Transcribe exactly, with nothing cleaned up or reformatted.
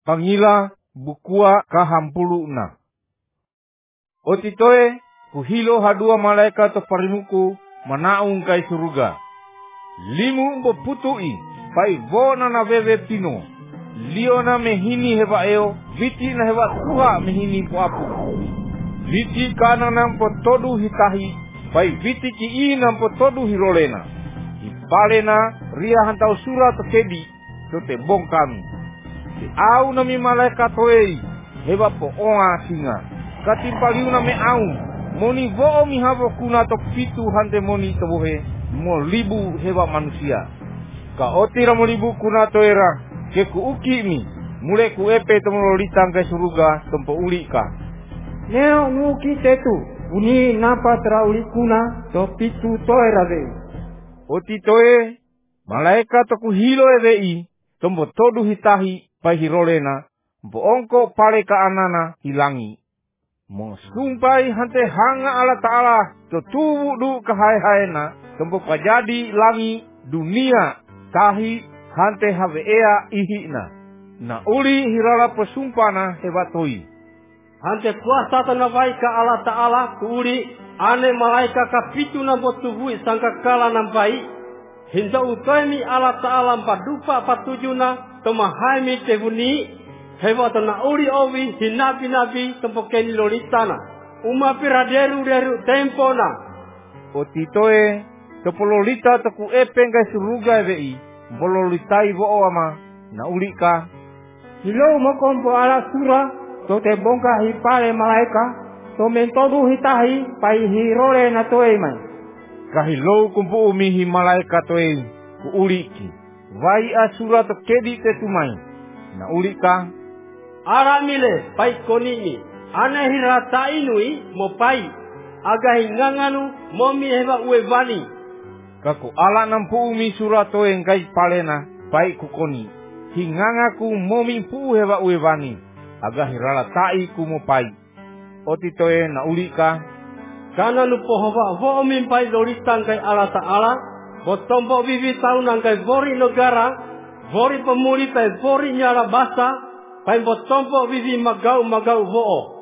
pangila bukua kahampuluna. Otitoe kuhilo hadua malaikat to parimuku manaung kai suruga. Limu boputui pai vona na veve pino. Liona mehini heba eo, viti na heba tuha mehini po apu. Viti kana nang potodu hitahi, pai viti ki i nang potodu hirolena. Ipalena ria hantau sura to kedi, to te bong kami. Te au nami malaikat toei, heba po onga singa. Katimpaliu na me au, moni vo'o mi havo kuna to pitu hante moni to bohe, mo libu heba manusia. Ka otira mo libu kuna to era, ke ku uki mi, mule ku epe to mo litang ke suruga, tempo uli ka. Neo nuki tetu, uni napa tra uli kuna, to pitu to era ve. Oti toe, malaika to ku hilo eve i, tombo todu hitahi, pai hirolena, mpo ongko pale ka anana hilangi. Mo sumpai hante hanga ala ta'ala, to tubu du kahai-haena, tempo pajadi langi dunia, tahi hante have ea ihina. Na uli hirala pesumpana hebatoi. Hante kuasa tanawai ka ala ta'ala kuuli ane malaika kapitu na botubui sangka kala nampai. Hinta utoimi ala ta'ala mpadupa patujuna tomahaimi tebuni. Hewa tana uli owi hinabi-nabi tempokeni lolitana. Uma piraderu deru tempona. Otitoe topololita toku epeng kai suruga evei. Bololitai vo'o ama na ulika. Hilo mokompo ala sura to te bongka hipale malaika to mentodu hitahi pai hirole na toe mai. Kahilo kumpu umihi malaika toe ku uliki. Vai asura to kedi te tumai. Na ulika. Aramile pai konini. Ane hirata inui mo pai. Aga hinganganu momi heba uevani. Kaku ala nampu umi surato yang kai palena pai kukoni. Hingangaku momi pu heba uevani. Aga hirala tai ku mo pai. Otitoe na ulika. Kana lupo hova vo omi pai loritang kai ala ta'ala. Botombo vivi taunang kai vori negara. Vori pemuli pai vori nyara basa. Pai botombo vivi magau magau vo'o.